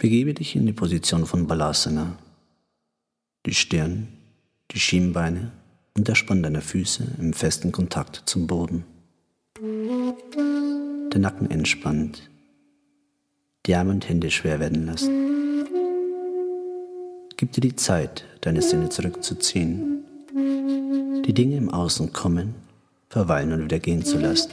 Begebe dich in die Position von Balasana. Die Stirn, die Schienbeine und der Spann deiner Füße im festen Kontakt zum Boden. Der Nacken entspannt, die Arme und Hände schwer werden lassen. Gib dir die Zeit, deine Sinne zurückzuziehen, die Dinge im Außen kommen, verweilen und wieder gehen zu lassen.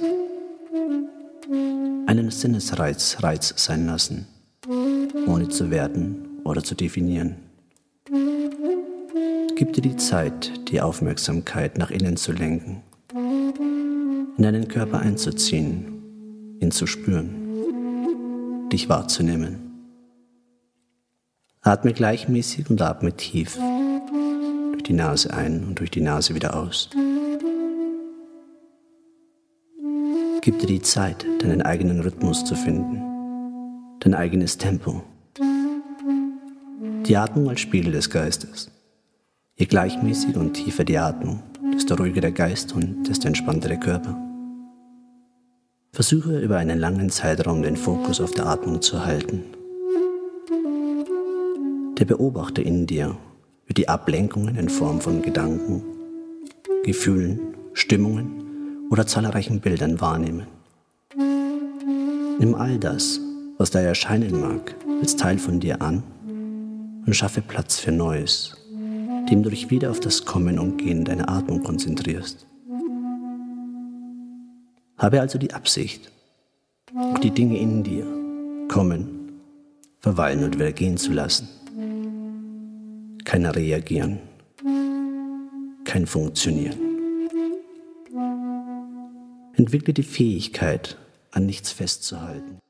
Einen Sinnesreiz Reiz sein lassen, ohne zu werten oder zu definieren. Gib dir die Zeit, die Aufmerksamkeit nach innen zu lenken, in deinen Körper einzuziehen, ihn zu spüren, dich wahrzunehmen. Atme gleichmäßig und atme tief, durch die Nase ein und durch die Nase wieder aus. Gib dir die Zeit, deinen eigenen Rhythmus zu finden, dein eigenes Tempo. Die Atmung als Spiegel des Geistes. Je gleichmäßiger und tiefer die Atmung, desto ruhiger der Geist und desto entspannter der Körper. Versuche über einen langen Zeitraum den Fokus auf der Atmung zu halten. Der Beobachter in dir wird die Ablenkungen in Form von Gedanken, Gefühlen, Stimmungen oder zahlreichen Bildern wahrnehmen. Nimm all das, was da erscheinen mag, als Teil von dir an und schaffe Platz für Neues, indem du dich wieder auf das Kommen und Gehen deiner Atmung konzentrierst. Habe also die Absicht, auch die Dinge in dir kommen, verweilen und wieder gehen zu lassen. Kein Reagieren, kein Funktionieren. Entwickle die Fähigkeit, an nichts festzuhalten.